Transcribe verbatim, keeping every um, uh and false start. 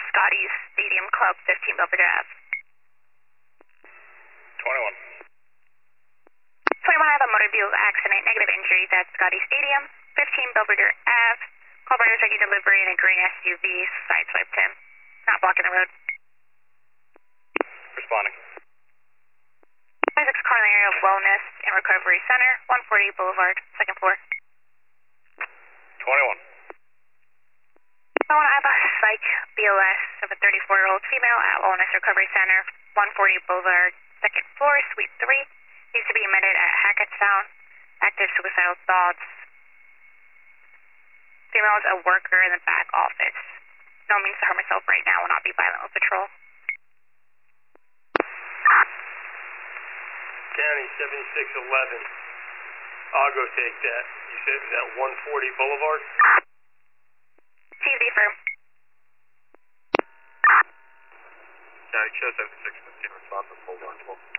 Scotty's Stadium Club, fifteen Belvedere Ave. twenty-one. twenty-one, I have a motor vehicle accident, negative injuries at Scotty Stadium, fifteen Belvedere Ave. Call riders taking delivery in a green S U V, sideswiped him. Not blocking the road. Responding. twenty-six car in the area of Wellness and Recovery Center, one forty Boulevard, second floor. twenty-one. I want to have a psych B O S of a thirty-four-year-old female at Wellness Recovery Center, one forty Boulevard, second floor, suite three. Needs to be admitted at Hackettstown. Active suicidal thoughts. Female is a worker in the back office. No means to harm herself right now. Will not be violent with patrol. County seventy-six eleven. I'll go take that. You said it was at one forty Boulevard? T V firm. County show seventy-six fifteen response on Boulevard twelve.